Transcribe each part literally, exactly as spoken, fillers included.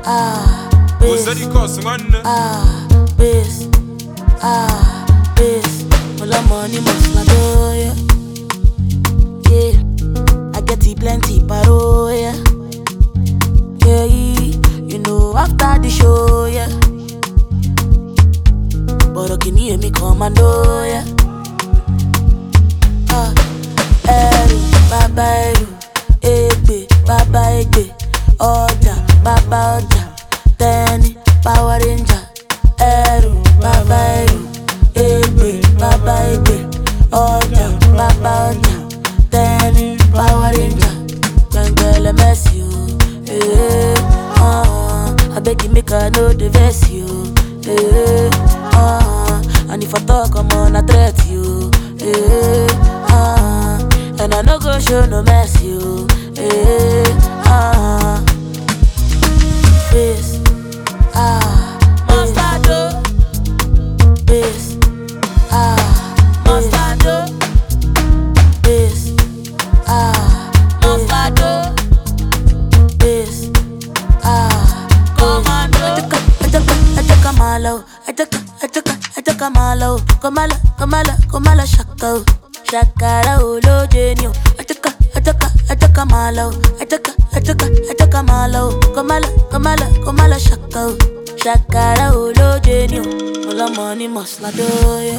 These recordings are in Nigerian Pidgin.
Ah, bass. Ah, bass. Ah, bass. All our money must not do, yeah. Yeah, I get it plenty paro, yeah. Yeah, you know after the show, yeah. But can you hear me commando, yeah. Ah, eru, baba eru, egbe, baba egbe, oja, baba oja, teni, power ranger. Eru, baba eru, egbe, baba egbe, oja, baba oja, teni, power ranger. Gangele mess you, eh, ah, I beg you make I know the verse you, eh, ah, and if I talk I'm on a threat you, eh, ah, and I no go show no mess you, eh, ah, bass, ah, mustard, bass, ah, mustard, bass, ah, mustard, bass, ah, commando. Ajaka, ajaka malo, ajaka, ajaka, ajaka malo, komala, komala, komala shaka, shakara olo genio. Ajaka, ajaka, ajaka malo, ajaka, ajaka, ajaka malo, komala, komala, komala shaka, shakara olo genio. All the money must not do, yeah.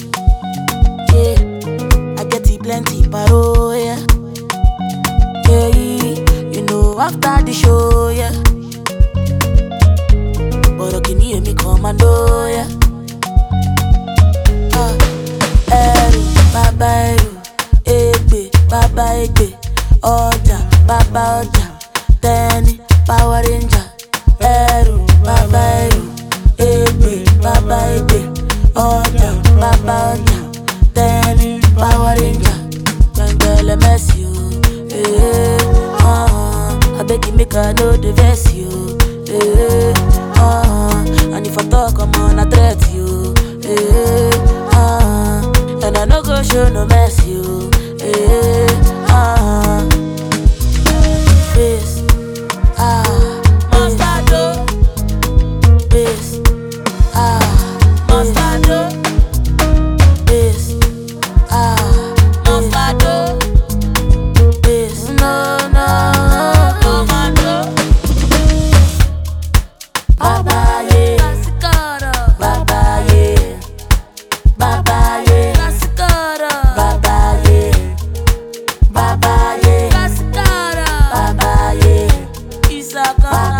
Yeah, I get it plenty paro, yeah. Yeah, you know after the show, yeah. But can you hear me commando, yeah. Ah, eru, baba eru, egbe, baba egbe, oja, baba oja, teni, power ranger. Eru, baba eru, egbe, baba egbe, oja, baba oja, teni, power ranger. Gangele mess you, eh, ah, I beg you make I know the verse you, eh, ah, and if I talk I'm on a threat you, eh, ah, and I no go show no mess you, eh, ah, bass, ah, mustard, bass, ah, mustard, bass, ah, mustard, bass, no, no, commando. Baba yeah, Baba yeah, Baba yeah, Baba yeah, Baba yeah, Baba yeah, Isaka.